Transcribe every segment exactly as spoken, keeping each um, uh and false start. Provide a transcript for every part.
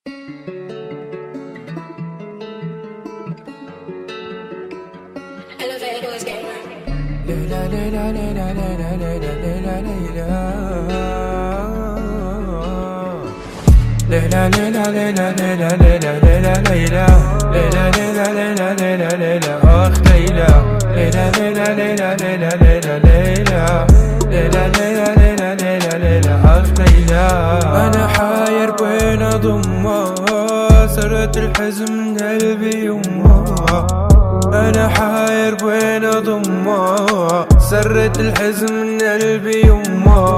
ليلى ليلى ليلى ليلى ليلى ليلى ليلى ليلى ليلى ليلى ليلى ليلى ليلى ليلى ليلى ليلى ليلى أخ ليلى ليلى ليلى ليلى ليلى ليلى ليلى ليلى ليلى ليلى ليلى ليلى أخ ليلى. أنا حاير بين أضمها سرت الحزن من قلبي يمها. أنا حاير بين أضمها سرت الحزن من قلبي يمها.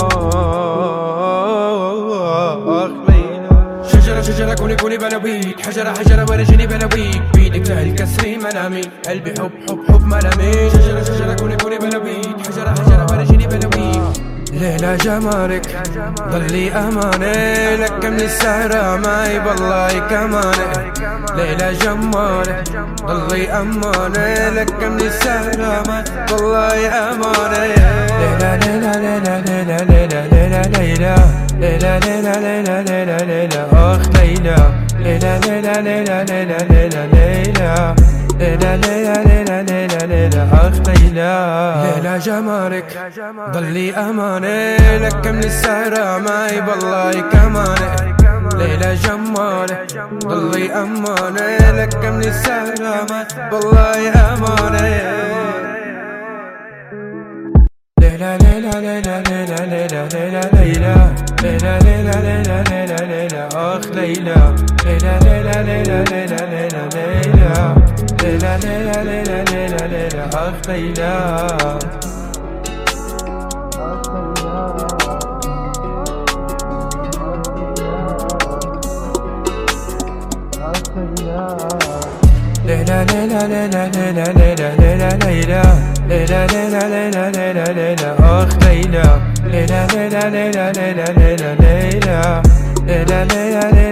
أخ ليلى شجرة شجرة كوني كوني بلويك، حجرة حجرة ورجلي بلويك، بيدك سهل كسري منامي، قلبي حب حب حب ملامي. شجرة شجرة كوني كوني بلويك، حجرة حجرة ورجلي بلويك. ليلى جمالك ضلي أماني لك من السهرة معي بالله كماني. ليلى جمالك ضلي أماني لك من السهرة معي بالله أماني. ليلى ليلى ليلى ليلى ليلى ليلى ليلى ليلى ليلى ليلى ليلى ليلى أخ ليلى ليلى ليلى ليلى ليلى ليلى ليلى ليلى ليلى ليلى ليلى ليلى أخ ليلى. ليلى جمالك ضلي أماني لك من السهرة معي بالله كماني. ليلى جمالك ضلي أماني لك من السهرة معي بالله أماني. ليلى ليلى ليلى ليلى ليلى ليلى ليلى ليلى ليلى ليلى ليلى ليلى أخ ليلى ليلى ليلى ليلى ليلى ليلى ليلى ليلى ليلى ليلى ليلى ليلى أخ ليلى. ليلى ليلى ليلى ليلى ليلى ليلى ليلى ليلى ليلى ليلى ليلى ليلى أخ ليلى ليلى ليلى ليلى ليلى ليلى ليلى ليلى ليلى ليلى